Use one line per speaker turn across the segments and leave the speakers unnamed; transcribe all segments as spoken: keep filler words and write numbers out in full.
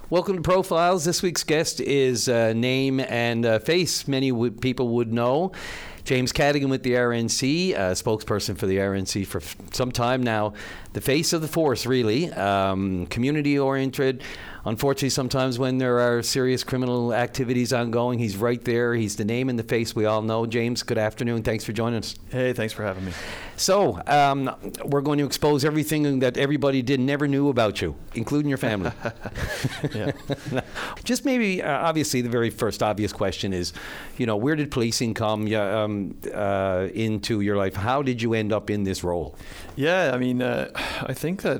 Welcome to Profiles. This week's guest is a name and a face many would, people would know. James Cadigan with the R N C, a spokesperson for the R N C for f- some time now. The face of the force, really. Um, community-oriented. Unfortunately, sometimes when there are serious criminal activities ongoing, he's right there. He's the name and the face we all know. James, good afternoon. Thanks for joining us.
Hey, thanks for having me.
So, um, we're going to expose everything that everybody did never knew about you, including your family.
Yeah.
Just maybe, uh, obviously, the very first obvious question is, you know, where did policing come yeah, um, uh, into your life? How did you end up in this role?
Yeah, I mean, uh, I think that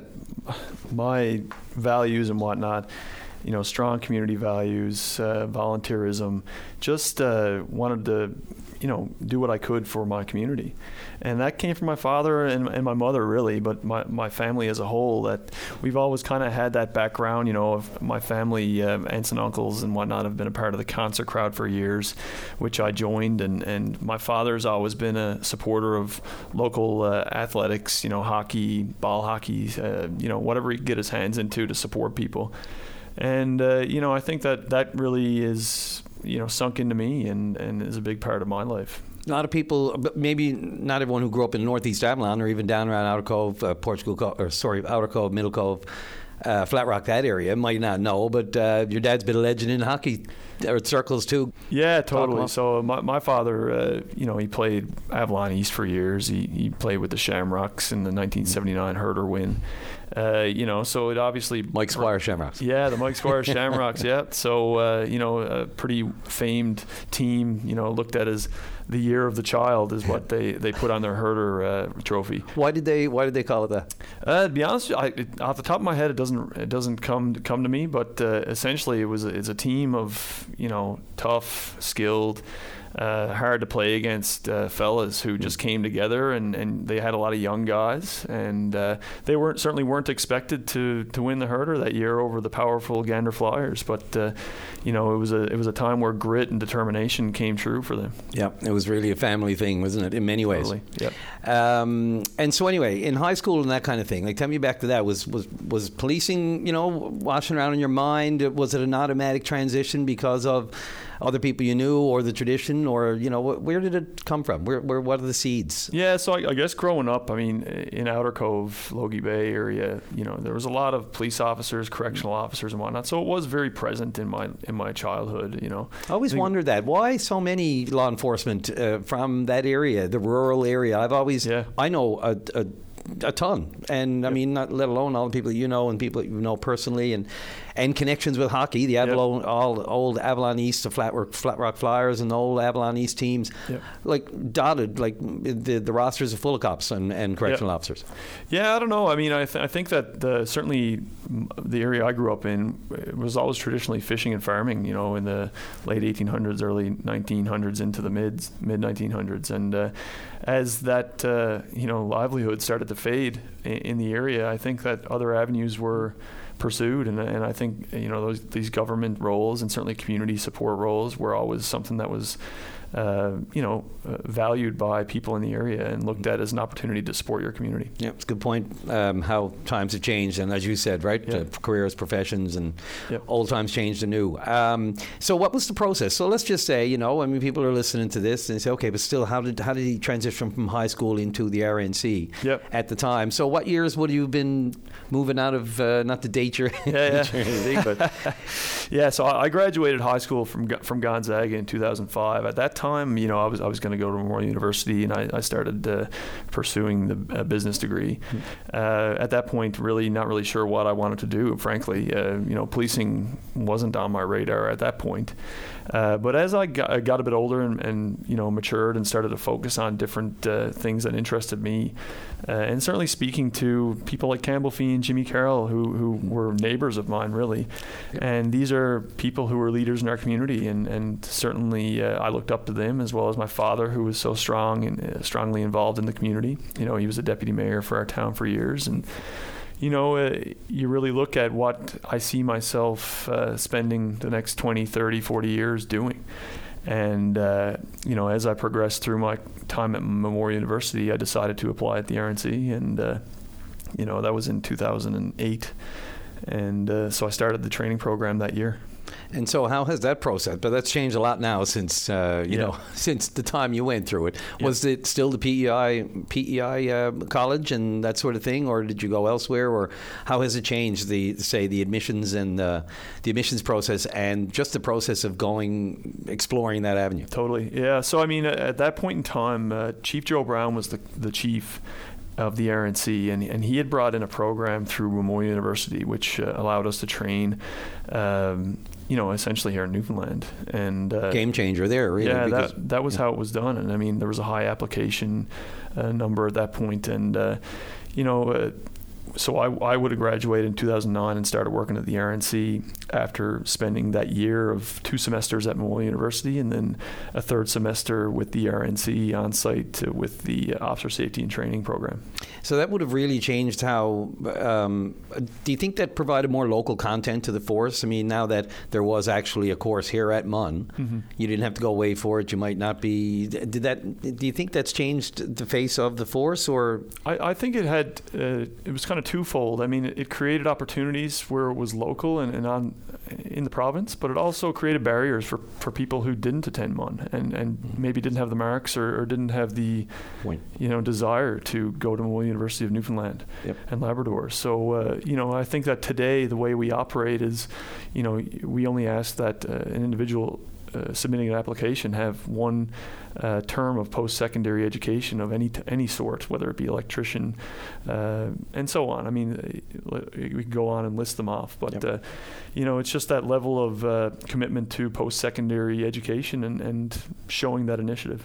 my values and whatnot, you know, strong community values, uh, volunteerism, just uh, wanted to, you know, do what I could for my community. And that came from my father and, and my mother, really, but my, my family as a whole, that we've always kind of had that background, you know, of my family, uh, aunts and uncles and whatnot have been a part of the concert crowd for years, which I joined. And, and my father's always been a supporter of local uh, athletics, you know, hockey, ball hockey, uh, you know, whatever he could get his hands into to support people. And, uh, you know, I think that that really is, you know, sunk into me and, and is a big part of my life.
A lot of people, but maybe not everyone who grew up in Northeast Avalon or even down around Outer Cove, uh, Portugal, Cove, or sorry, Outer Cove, Middle Cove, uh, Flat Rock, that area, might not know, but uh, your dad's been a legend in hockey or circles too.
Yeah, totally. So my, my father, uh, you know, he played Avalon East for years. He he played with the Shamrocks in the nineteen seventy-nine Herder win. Uh, you know, so it obviously...
Mike Squire Shamrocks.
Yeah, the Mike Squire Shamrocks, yeah. So, uh, you know, a pretty famed team, you know, looked at as the year of the child is what they, they put on their Herder uh, trophy.
Why did they Why did they call it that?
Uh, to be honest, I, it, off the top of my head, it doesn't it doesn't come come to me. But uh, essentially, it was a, it's a team of, you know, tough, skilled, uh, hard to play against uh, fellas who just came together, and, and they had a lot of young guys, and uh, they weren't certainly weren't expected to, to win the Herder that year over the powerful Gander Flyers. But uh, you know, it was a it was a time where grit and determination came true for them.
Yeah, it was really a family thing, wasn't it? In many ways.
Totally. Yep.
Um, and so anyway, in high school and that kind of thing, like tell me back to that. Was was was policing, you know, washing around in your mind? Was it an automatic transition because of other people you knew, or the tradition, or you know, wh- where did it come from? Where, where, what are the seeds?
Yeah, so I, I guess growing up, I mean, in Outer Cove, Logie Bay area, you know, there was a lot of police officers, correctional officers, and whatnot. So it was very present in my in my childhood. You know,
I always
I think,
wondered that. Why so many law enforcement uh, from that area, the rural area? I've always,
yeah.
I know a. a A ton, and I mean, not let alone all the people that you know and people that you know personally, and and connections with hockey. The Avalon, yep. all old Avalon East, the Flat Rock, Flat Rock Flyers, and the old Avalon East teams,
yep.
like dotted, like the the rosters are full of cops and, and correctional yep. officers.
Yeah, I don't know. I mean, I th- I think that the, certainly the area I grew up in was always traditionally fishing and farming. You know, in the late eighteen hundreds, early nineteen hundreds, into the mid mid nineteen hundreds, and uh, as that uh, you know livelihood started to fade in, in the area, I think that other avenues were pursued, and and I think you know those these government roles and certainly community support roles were always something that was uh, you know uh, valued by people in the area and looked at as an opportunity to support your community.
Yeah, it's a good point. Um, how times have changed, and as you said, right,
yeah.
uh, careers, professions, and
yep.
old times changed to new. Um, so, what was the process? So, let's just say, you know, I mean, people are listening to this and they say, okay, but still, how did how did he transition from high school into the R N C
yep.
at the time? So, what years would you have been moving out of? Uh, not to date your,
yeah, yeah.
anything, but
yeah. So I graduated high school from from Gonzaga in two thousand five. At that time, you know, I was I was going to go to Memorial University, and I, I started uh, pursuing the uh, business degree. Mm-hmm. Uh, at that point, really not really sure what I wanted to do. Frankly, uh, you know, policing wasn't on my radar at that point. Uh, but as I got, I got a bit older and, and you know matured and started to focus on different uh, things that interested me, uh, and certainly speaking to people like Campbell Fee and Jimmy Carroll, who who were neighbors of mine, really, yeah. and these are people who were leaders in our community, and and certainly uh, I looked up to them, as well as my father, who was so strong and uh, strongly involved in the community. You know, he was a deputy mayor for our town for years, and. You know, uh, you really look at what I see myself uh, spending the next twenty, thirty, forty years doing. And, uh, you know, as I progressed through my time at Memorial University, I decided to apply at the R N C. And, uh, you know, that was in two thousand eight. and uh, so I started the training program that year.
And so how has that process, but that's changed a lot now since, uh, you
Yeah.
know, since the time you went through it.
Yeah.
Was it still the P E I, P E I uh, college and that sort of thing, or did you go elsewhere, or how has it changed the, say, the admissions and uh, the admissions process and just the process of going, exploring that avenue?
Totally, yeah. So I mean, at that point in time, uh, Chief Joe Brown was the, the chief of the R N C, and, and he had brought in a program through Memorial University, which uh, allowed us to train, um, you know, essentially here in Newfoundland. And uh,
Game changer there, really.
yeah,
because,
that that was
yeah.
how it was done. And I mean, there was a high application uh, number at that point, and uh, you know. Uh, So I, I would have graduated in two thousand nine and started working at the R N C after spending that year of two semesters at Memorial University and then a third semester with the R N C on site with the Officer Safety and Training program.
So that would have really changed how, um, do you think that provided more local content to the force? I mean, now that there was actually a course here at M U N, mm-hmm. you didn't have to go away for it, you might not be, did that, do you think that's changed the face of the force, or?
I, I think it had, uh, it was kind of twofold. I mean, it, it created opportunities where it was local and, and on in the province, but it also created barriers for, for people who didn't attend M U N and, and mm-hmm. maybe didn't have the marks or, or didn't have the
Point.
you know desire to go to Memorial University of Newfoundland
yep.
and Labrador. So uh, you know, I think that today the way we operate is, you know, we only ask that uh, an individual Uh, submitting an application have one uh, term of post-secondary education of any t- any sort, whether it be electrician uh, and so on. I mean, uh, we can go on and list them off, but yep. uh, you know, it's just that level of uh, commitment to post-secondary education and, and showing that initiative.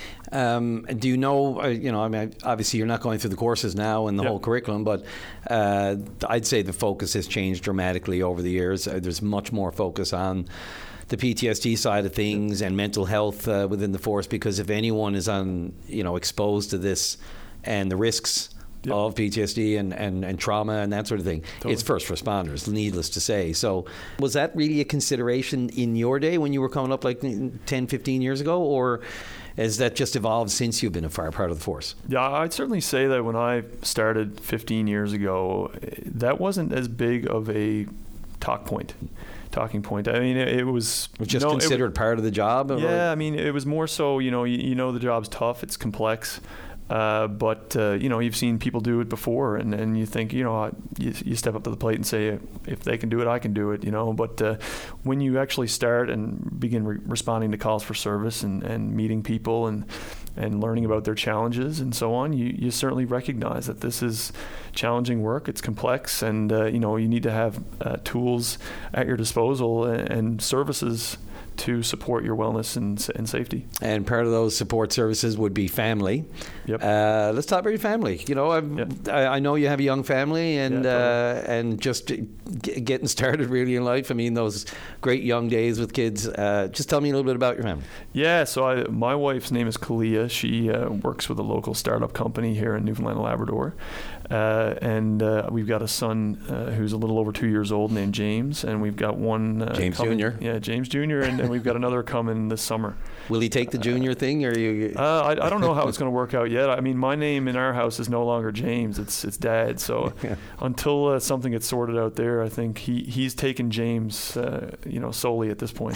Um, do you know, uh, you know, I mean, obviously you're not going through the courses now and the
yep.
whole curriculum, but uh, I'd say the focus has changed dramatically over the years. Uh, there's much more focus on the P T S D side of things and mental health uh, within the force, because if anyone is on, you know, exposed to this and the risks yep. of P T S D and, and, and trauma and that sort of thing, totally. It's first responders, needless to say. So was that really a consideration in your day when you were coming up like ten, fifteen years ago, or has that just evolved since you've been a fire part of the force?
Yeah, I'd certainly say that when I started fifteen years ago, that wasn't as big of a talk point. talking point. I mean, it, it was
it was just
no,
considered
it,
part of the job.
Yeah,
or?
I mean, it was more so. You know, you, you know, the job's tough. It's complex. Uh, but, uh, you know, you've seen people do it before, and, and you think, you know, you, you step up to the plate and say, if they can do it, I can do it, you know. But uh, when you actually start and begin re- responding to calls for service and, and meeting people and and learning about their challenges and so on, you, you certainly recognize that this is challenging work. It's complex, and, uh, you know, you need to have uh, tools at your disposal and, and services to support your wellness and, and safety.
And part of those support services would be family.
Yep.
Uh, let's talk about your family. You know,
yep.
I, I know you have a young family, and
yeah, totally.
uh, and just g- getting started really in life. I mean, those great young days with kids. Uh, just tell me a little bit about your family.
Yeah, so I, my wife's name is Kalia. She uh, works with a local startup company here in Newfoundland and Labrador. Uh, and uh, we've got a son uh, who's a little over two years old named James, and we've got one uh,
James
coming,
Junior
Yeah, James Junior, and, and we've got another coming this summer.
Will he take the junior thing, or you?
Uh, I, I don't know how it's going to work out yet. I mean, my name in our house is no longer James; it's it's Dad. So
yeah.
until uh, something gets sorted out there, I think he he's taken James, uh, you know, solely at this point.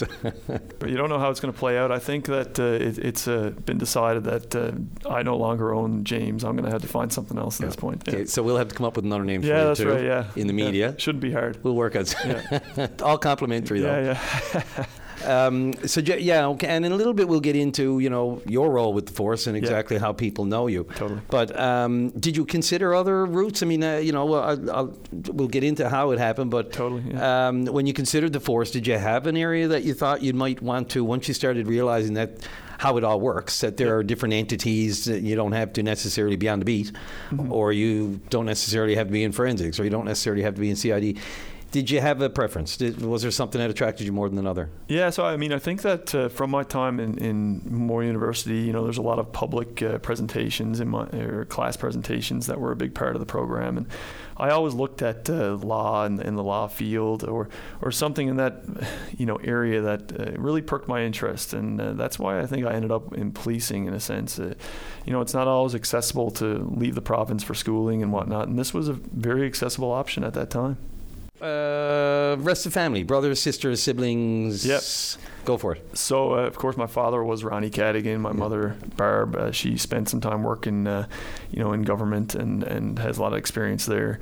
But you don't know how it's going to play out. I think that uh, it, it's uh, been decided that uh, I no longer own James. I'm going to have to find something else at
yeah.
this point.
Okay,
yeah.
so we'll have to come up with another name
yeah,
for you
that's
too.
right. Yeah,
in the media,
yeah. Shouldn't be hard.
We'll work out.
Yeah.
All complimentary though.
Yeah, yeah.
Um, so yeah, okay, and in a little bit we'll get into, you know, your role with the force and exactly yeah. how people know you.
Totally.
But um, did you consider other routes? I mean, uh, you know, I'll, I'll, we'll get into how it happened. But
totally. Yeah.
Um, when you considered the force, did you have an area that you thought you might want to, once you started realizing that how it all works, that there yeah. are different entities that you don't have to necessarily be on the beat, mm-hmm. or you don't necessarily have to be in forensics, or you don't necessarily have to be in C I D. Did you have a preference? Did, was there something that attracted you more than another?
Yeah, so I mean, I think that uh, from my time in, in Memorial University, you know, there's a lot of public uh, presentations in my, or class presentations that were a big part of the program, and I always looked at uh, law and, and the law field, or or something in that, you know, area that uh, really perked my interest, and uh, that's why I think I ended up in policing in a sense. Uh, you know, it's not always accessible to leave the province for schooling and whatnot, and this was a very accessible option at that time.
Uh, rest of the family, brothers, sisters, siblings.
Yep.
Go for it.
So, uh, of course, my father was Ronnie Cadigan. My mother, Barb, uh, she spent some time working, uh, you know, in government and, and has a lot of experience there.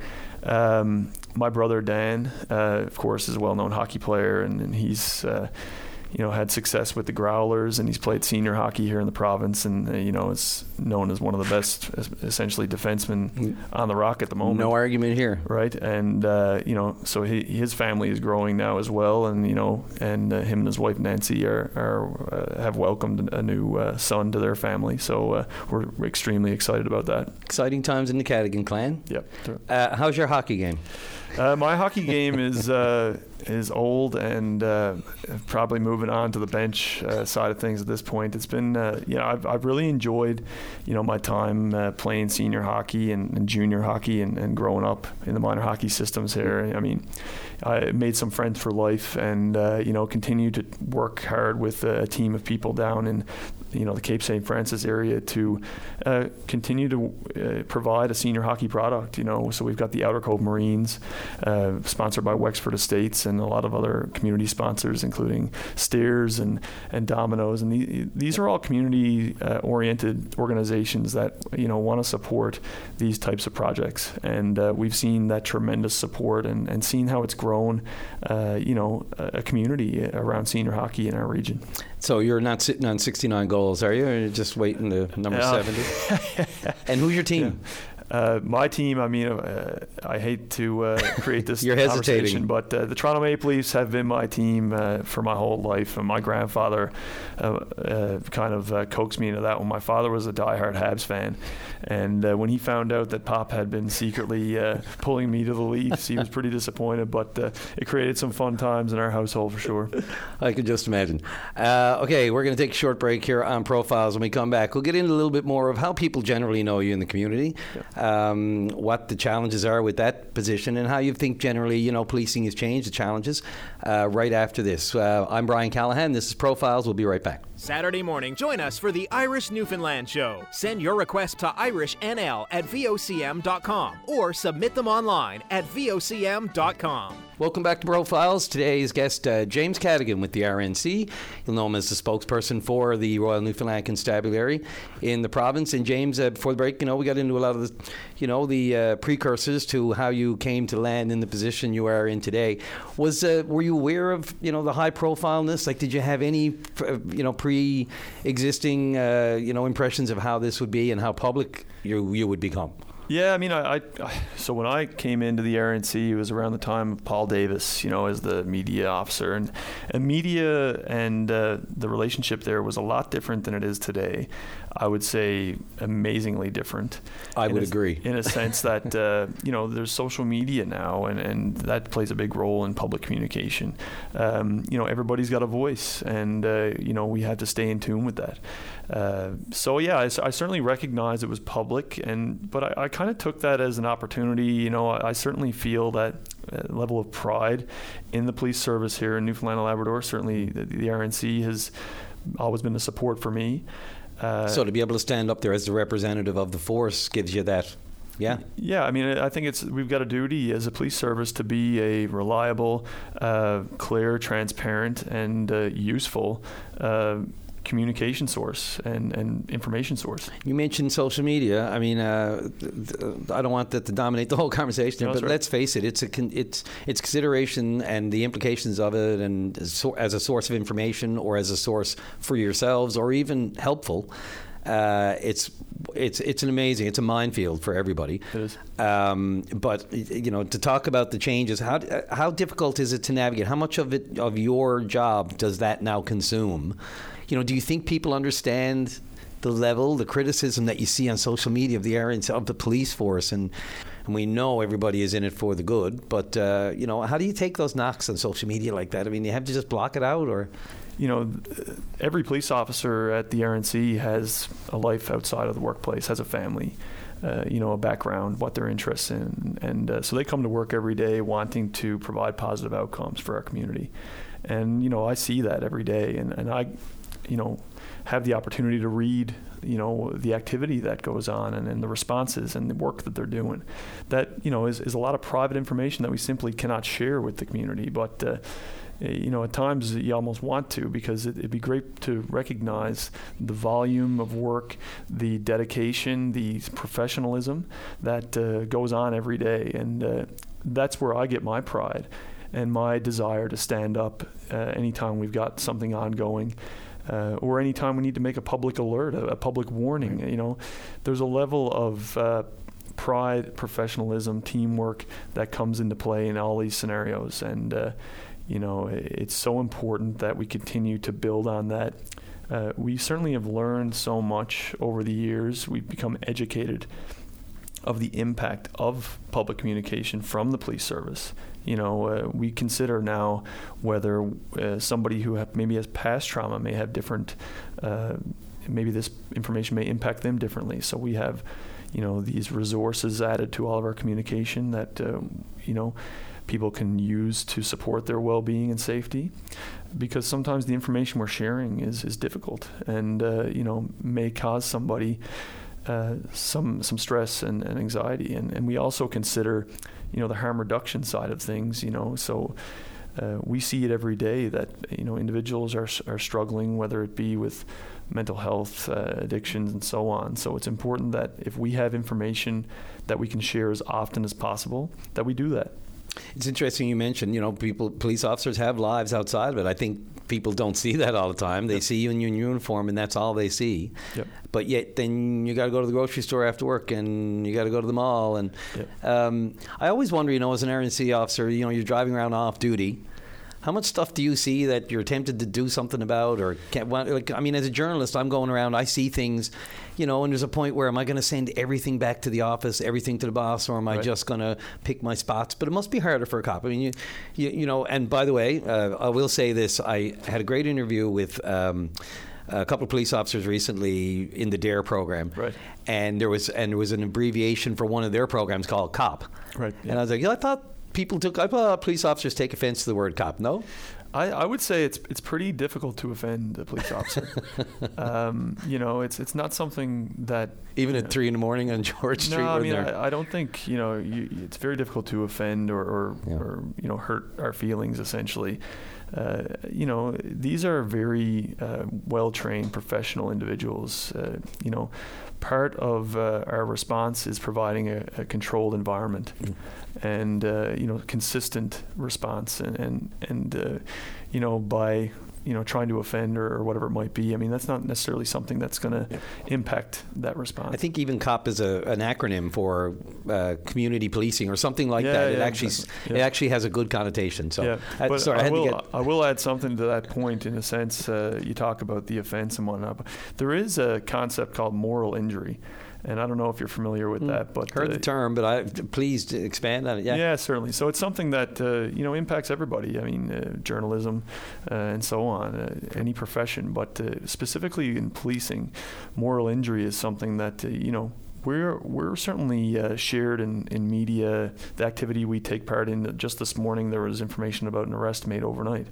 Um, my brother, Dan, uh, of course, is a well-known hockey player, and, and he's, uh, you know, had success with the Growlers, and he's played senior hockey here in the province, and, uh, you know, is known as one of the best, essentially, defensemen on the Rock at the moment.
No argument here.
Right, and, uh, you know, so he, his family is growing now as well, and, you know, and uh, him and his wife, Nancy, are, are uh, have welcomed a new uh, son to their family, so uh, we're extremely excited about that.
Exciting times in the Cadigan clan.
Yep.
Uh, how's your hockey game?
Uh, my hockey game is uh, is old and uh, probably moving on to the bench uh, side of things at this point. It's been, uh, you know, I've, I've really enjoyed, you know, my time uh, playing senior hockey and, and junior hockey and, and growing up in the minor hockey systems here. I mean, I made some friends for life, and uh, you know, continue to work hard with a team of people down in, you know, the Cape Saint Francis area to uh, continue to uh, provide a senior hockey product. You know, so we've got the Outer Cove Marines, uh, sponsored by Wexford Estates, and a lot of other community sponsors, including Steers and and Domino's, and the, these are all community-oriented uh, organizations that, you know, want to support these types of projects, and uh, we've seen that tremendous support and, and seen how it's grown. Uh, you know, a community around senior hockey in our region.
So you're not sitting on sixty-nine goals, are you? Or you're just waiting to number
yeah.
seventy? And who's your team?
Yeah. Uh, my team, I mean, uh, I hate to uh, create this
You're
conversation,
hesitating.
but uh, the Toronto Maple Leafs have been my team uh, for my whole life. And my grandfather uh, uh, kind of uh, coaxed me into that one. My father was a diehard Habs fan. And uh, when he found out that Pop had been secretly uh, pulling me to the Leafs, he was pretty disappointed. But uh, it created some fun times in our household for sure.
I could just imagine. Uh, okay, we're going to take a short break here on Profiles. When we come back, we'll get into a little bit more of how people generally know you in the community. Yeah. Um, what the challenges are with that position, and how you think generally, you know, policing has changed, the challenges, uh, right after this. Uh, I'm Brian Callahan. This is Profiles. We'll be right back.
Saturday morning, join us for the Irish Newfoundland Show. Send your request to irish n l at v o c m dot com or submit them online at v o c m dot com.
Welcome back to Profiles. Today's guest, uh, James Cadigan with the R N C. You'll know him as the spokesperson for the Royal Newfoundland Constabulary in the province. And James, uh, before the break, you know, we got into a lot of the, you know, the uh, precursors to how you came to land in the position you are in today. Was uh, were you aware of, you know, the high profileness? Like, did you have any, uh, you know, pre-existing, uh, you know, impressions of how this would be and how public you you would become?
Yeah, I mean, I, I so when I came into the R N C, it was around the time of Paul Davis, you know, as the media officer, and, and media and uh, the relationship there was a lot different than it is today. I would say amazingly different.
I would
a,
agree.
In a sense that, uh, you know, there's social media now, and, and that plays a big role in public communication. Um, you know, everybody's got a voice, and, uh, you know, we have to stay in tune with that. Uh, so, yeah, I, I certainly recognize it was public, and but I, I kind of took that as an opportunity. You know, I, I certainly feel that uh, level of pride in the police service here in Newfoundland and Labrador. Certainly the, the R N C has always been a support for me. Uh,
so to be able to stand up there as the representative of the force gives you that, yeah?
Yeah, I mean, I think it's we've got a duty as a police service to be a reliable, uh, clear, transparent, and uh, useful uh, communication source and, and information source.
You mentioned social media. I mean, uh, th- I don't want that to dominate the whole conversation,
no,
but
right.
let's face it, it's a con- it's it's consideration and the implications of it, and so, as a source of information or as a source for yourselves or even helpful. Uh, it's it's it's an amazing, it's a minefield for everybody.
It is.
Um, but you know, to talk about the changes, how how difficult is it to navigate? How much of it of your job does that now consume? You know, do you think people understand the level, the criticism that you see on social media of the area of the police force, and and we know everybody is in it for the good, but uh, you know, how do you take those knocks on social media like that? I mean, you have to just block it out, or?
You know, every police officer at the R N C has a life outside of the workplace, has a family, uh, you know, a background, what they're interested in. And uh, so they come to work every day wanting to provide positive outcomes for our community. And, you know, I see that every day. And, and I you know, have the opportunity to read, you know, the activity that goes on and, and the responses and the work that they're doing. That, you know, is, is a lot of private information that we simply cannot share with the community. But, uh, you know, at times you almost want to, because it, it'd be great to recognize the volume of work, the dedication, the professionalism that uh, goes on every day. And uh, that's where I get my pride and my desire to stand up uh, anytime we've got something ongoing. Uh, or anytime we need to make a public alert, a, a public warning. Right. You know, there's a level of uh, pride, professionalism, teamwork that comes into play in all these scenarios. And, uh, you know, it's so important that we continue to build on that. Uh, we certainly have learned so much over the years. We've become educated of the impact of public communication from the police service. You know, uh, we consider now whether uh, somebody who have, maybe has past trauma may have different, uh, maybe this information may impact them differently. So we have, you know, these resources added to all of our communication that, uh, you know, people can use to support their well-being and safety, because sometimes the information we're sharing is, is difficult and, uh, you know, may cause somebody uh, some some stress and, and anxiety. And, and we also consider, you know, the harm reduction side of things, you know, so uh, we see it every day that, you know, individuals are are struggling, whether it be with mental health, uh, addictions, and so on. So it's important that if we have information that we can share as often as possible, that we do that.
It's interesting you mentioned, you know, people, police officers have lives outside of it. I think people don't see that all the time. They yep. see you in your uniform, and that's all they see. Yep. But yet, then you got to go to the grocery store after work, and you got to go to the mall. And yep. um, I always wonder, you know, as an R N C officer, you know, you're driving around off duty. How much stuff do you see that you're tempted to do something about, or can't? Like, I mean, as a journalist, I'm going around, I see things, you know, and there's a point where am I going to send everything back to the office, everything to the boss, or am I right. just going to pick my spots? But it must be harder for a cop. I mean, you, you, you know. And by the way, uh, I will say this: I had a great interview with. Um, a couple of police officers recently in the DARE program, right? And there was and there was an abbreviation for one of their programs called COP, right? Yeah. And I was like, yeah, I thought. People took. I thought police officers take offense to the word cop. No,
I, I would say it's it's pretty difficult to offend a police officer. um, you know, it's it's not something that
even at
know,
three in the morning on George Street.
No, I mean, I, I don't think you know. You, it's very difficult to offend or or, yeah. or you know hurt our feelings. Essentially, uh, you know, these are very uh, well-trained professional individuals. Uh, you know, part of uh, our response is providing a, a controlled environment. Mm. And uh, you know, consistent response, and and, and uh, you know, by you know trying to offend or, or whatever it might be. I mean, that's not necessarily something that's going to yeah. impact that response.
I think even COP is a, an acronym for uh, community policing or something like
yeah,
that.
Yeah,
it actually
exactly.
it
yeah.
actually has a good connotation. So,
yeah.
uh,
but
sorry,
I,
I, had
will,
to get...
I will add something to that point. In a sense, uh, you talk about the offense and whatnot. But there is a concept called moral injury. And I don't know if you're familiar with mm. that, but
heard
uh,
the term, but I please expand on it. Yeah,
yeah, certainly. So it's something that uh, you know impacts everybody. I mean, uh, journalism uh, and so on, uh, any profession, but uh, specifically in policing, moral injury is something that uh, you know. We're we're certainly uh, shared in, in media, the activity we take part in. Just this morning there was information about an arrest made overnight.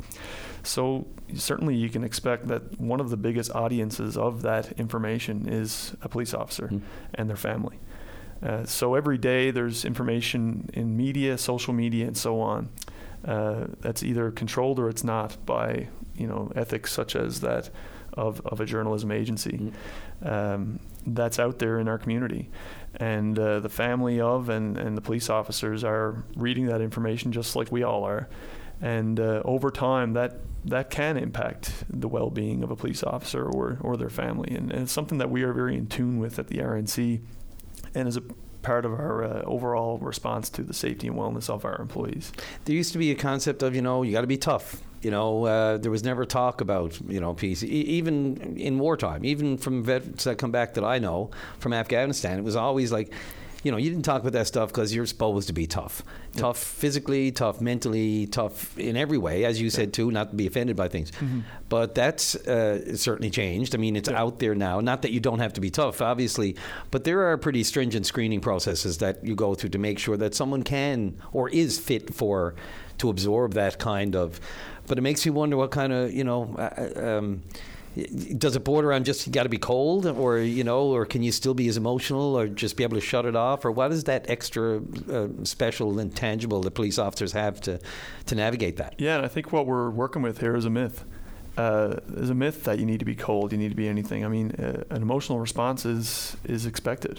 So certainly you can expect that one of the biggest audiences of that information is a police officer mm. and their family. Uh, so every day there's information in media, social media, and so on uh, that's either controlled or it's not by you know ethics such as that of, of a journalism agency. Mm. Um, that's out there in our community, and uh, the family of and, and the police officers are reading that information just like we all are, and uh, over time that that can impact the well-being of a police officer or, or their family, and, and it's something that we are very in tune with at the R N C and is a part of our uh, overall response to the safety and wellness of our employees.
There used to be a concept of, you know, you got to be tough. You know, uh, there was never talk about, you know, peace, e- even in wartime, even from vets that come back that I know from Afghanistan. It was always like, you know, you didn't talk about that stuff because you're supposed to be tough. Yep. Tough physically, tough mentally, tough in every way, as you yep. said, too, not to be offended by things. Mm-hmm. But that's uh, certainly changed. I mean, it's yep. out there now. Not that you don't have to be tough, obviously, but there are pretty stringent screening processes that you go through to make sure that someone can or is fit for to absorb that kind of. But it makes you wonder what kind of, you know, uh, um, does it border on just you got to be cold, or you know, or can you still be as emotional, or just be able to shut it off, or what is that extra uh, special and tangible that police officers have to to navigate that?
Yeah, and I think what we're working with here is a myth. Uh, there's a myth that you need to be cold, you need to be anything. I mean, uh, an emotional response is is expected.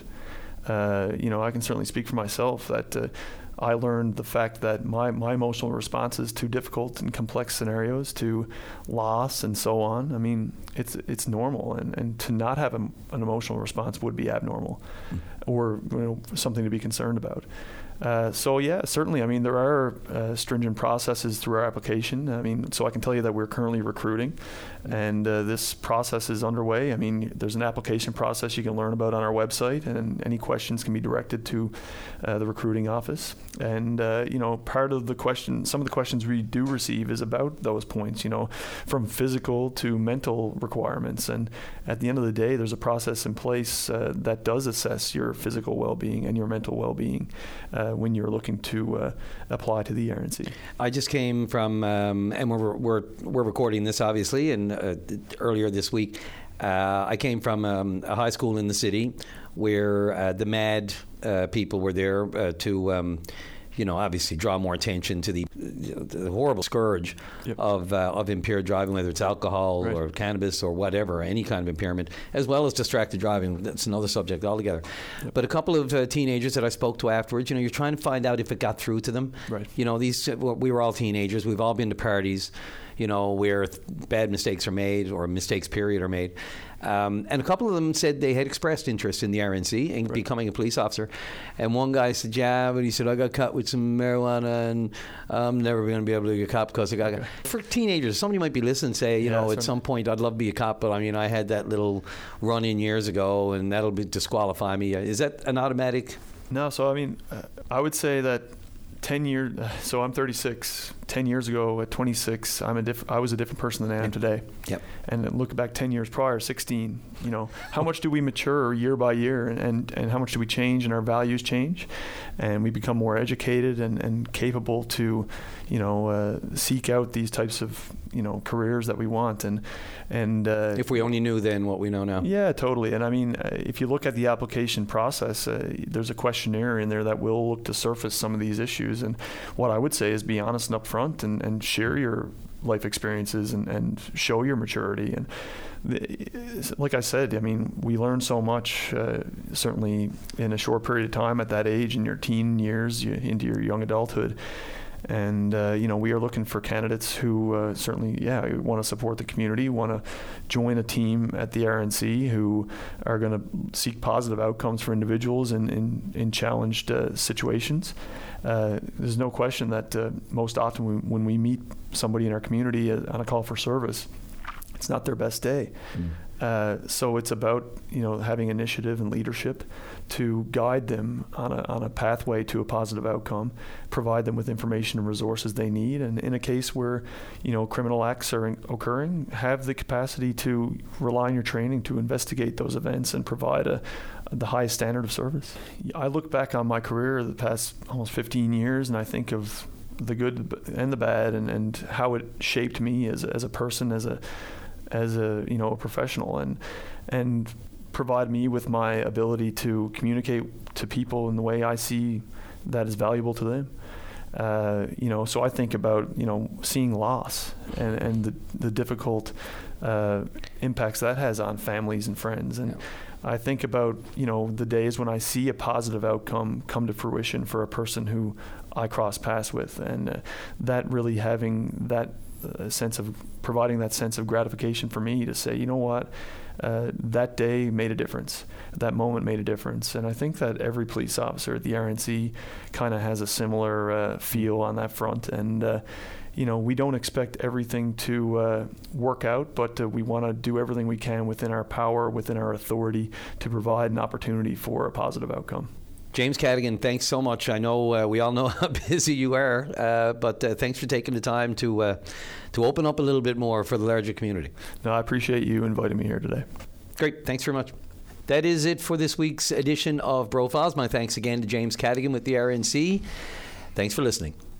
Uh, you know, I can certainly speak for myself that uh, I learned the fact that my, my emotional responses to difficult and complex scenarios, to loss and so on, I mean, it's it's normal. And, and to not have a, an emotional response would be abnormal mm. or you know, something to be concerned about. Uh, so yeah, certainly. I mean, there are uh, stringent processes through our application. I mean, so I can tell you that we're currently recruiting, and uh, this process is underway. I mean, there's an application process you can learn about on our website, and any questions can be directed to uh, the recruiting office. And uh, you know, part of the question, some of the questions we do receive is about those points. You know, from physical to mental requirements. And at the end of the day, there's a process in place uh, that does assess your physical well-being and your mental well-being Uh, when you're looking to uh, apply to the R N C.
I just came from, um, and we're, we're we're recording this obviously, and uh, earlier this week, uh, I came from um, a high school in the city where uh, the MAD uh, people were there uh, to, um, you know, obviously draw more attention to the, you know, the horrible scourge yep. of uh, of impaired driving, whether it's alcohol right. or cannabis or whatever, any kind of impairment, as well as distracted driving. That's another subject altogether. Yep. But a couple of uh, teenagers that I spoke to afterwards, you know, you're trying to find out if it got through to them.
Right.
You know, these well, we were all teenagers. We've all been to parties, you know, where th- bad mistakes are made or mistakes, period, are made. Um, and a couple of them said they had expressed interest in the R N C and right. becoming a police officer. And one guy said, yeah, but he said, I got caught with some marijuana and I'm never going to be able to be a cop because I got okay. For teenagers, somebody might be listening and say, you yeah, know, at some point I'd love to be a cop, but I mean, I had that little run-in years ago and that'll be disqualify me. Is that an automatic?
No, so I mean, uh, I would say that ten years, uh, so I'm thirty-six. ten years ago at twenty-six, I'm a diff- I was a different person than I am yep. today.
Yep.
And then look back ten years prior, sixteen, you know, how much do we mature year by year, and, and, and how much do we change and our values change? And we become more educated and, and capable to, you know, uh, seek out these types of, you know, careers that we want. And, and uh,
if we only knew then what we know now.
Yeah, totally. And I mean, uh, if you look at the application process, uh, there's a questionnaire in there that will look to surface some of these issues. And what I would say is be honest and upfront and, and share your life experiences and, and show your maturity. And the, like I said, I mean, we learn so much, uh, certainly in a short period of time at that age, in your teen years, you, into your young adulthood. And, uh, you know, we are looking for candidates who uh, certainly, yeah, want to support the community, want to join a team at the R N C who are going to seek positive outcomes for individuals in, in, in challenged uh, situations. Uh, there's no question that uh, most often we, when we meet somebody in our community on a call for service, it's not their best day. Mm. Uh, so it's about, you know, having initiative and leadership to guide them on a on a pathway to a positive outcome, provide them with information and resources they need, and in a case where, you know, criminal acts are in, occurring, have the capacity to rely on your training to investigate those events and provide a the highest standard of service. I look back on my career the past almost fifteen years, and I think of the good and the bad, and, and how it shaped me as as a person, as a as a you know a professional, and and provide me with my ability to communicate to people in the way I see that is valuable to them. Uh, you know, so I think about, you know, seeing loss and, and the, the difficult uh, impacts that has on families and friends. And yeah. I think about, you know, the days when I see a positive outcome come to fruition for a person who I cross paths with, and uh, that really having that uh, sense of providing that sense of gratification for me to say, you know what, Uh, that day made a difference. That moment made a difference. And I think that every police officer at the R N C kind of has a similar uh, feel on that front. And, uh, you know, we don't expect everything to uh, work out, but uh, we want to do everything we can within our power, within our authority, to provide an opportunity for a positive outcome.
James Cadigan, thanks so much. I know uh, we all know how busy you are, uh, but uh, thanks for taking the time to uh, to open up a little bit more for the larger community.
No, I appreciate you inviting me here today.
Great. Thanks very much. That is it for this week's edition of Profiles. My thanks again to James Cadigan with the R N C. Thanks for listening.